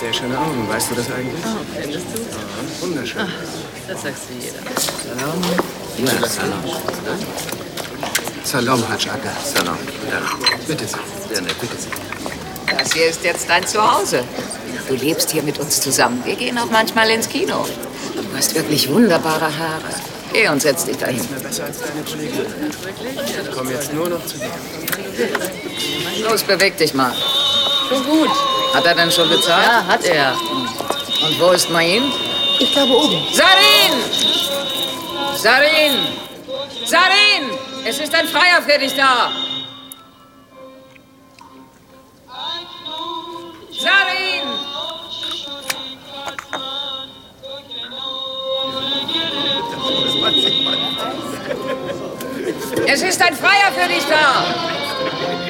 Sehr schöne Augen, weißt du das eigentlich? Oh, findest du? Ja, wunderschön. Das sagst du jeder. Salam. Ja, Salam. Salam, Hajj Aga. Salam. Ja. Bitte sehr. Sehr nett, bitte sehr. Das hier ist jetzt dein Zuhause. Du lebst hier mit uns zusammen. Wir gehen auch manchmal ins Kino. Du hast wirklich wunderbare Haare. Geh und setz dich dahin. Ist mir besser als deine Kollegin. Ich komme jetzt nur noch zu dir. Los, beweg dich mal. Schon gut. Hat er denn schon bezahlt? Ja, hat er. Und wo ist Main? Ich glaube oben. Sarin! Sarin! Sarin! Es ist ein Freier für dich da! Sarin! Es ist ein Freier für dich da!